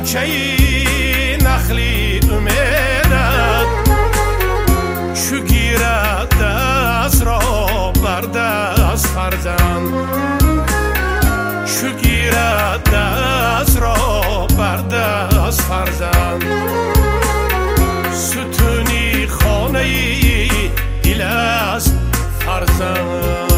غنچه نخلی امیدت چو گیرد دست را بر دست فرزند چو گیرد دست را بر دست فرزند ستونی خانه دل است فرزند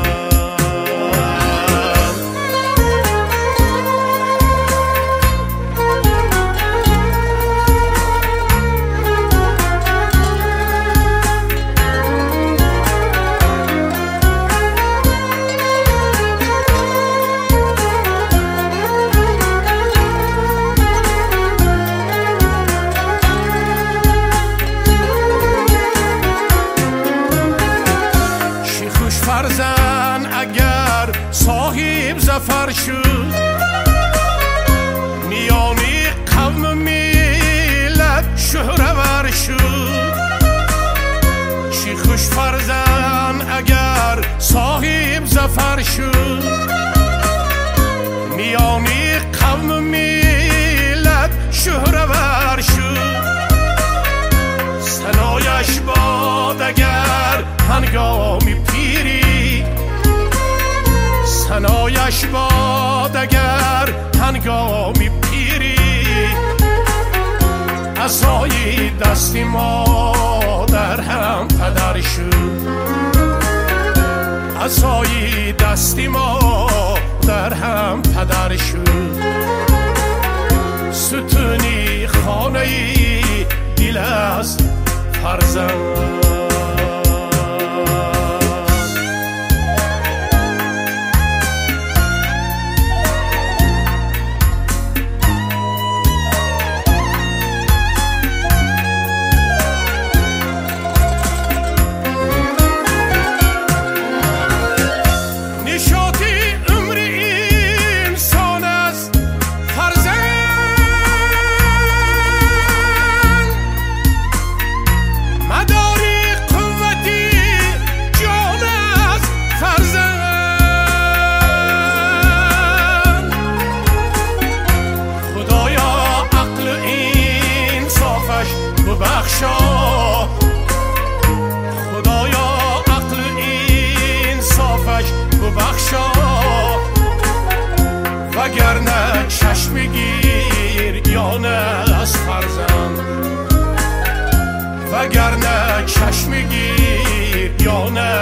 فرزند اگر صاحب ظفر شد میانی قوم ملت شهرور شد چی خوش فرزند اگر صاحب ظفر شد میانی قوم ملت شهرور شد ثنایش باد اگر هنگامی پیری ثنایش باد اگر هنگامی پیری عصای دستی مادر هم پدر شد عصای دستی مادر هم پدر شد ستونی خانه دل است فرزند خدایا عقل انصافش ببخشا وگرنه چشم گیر یا نه از فرزند وگرنه چشم گیر یا نه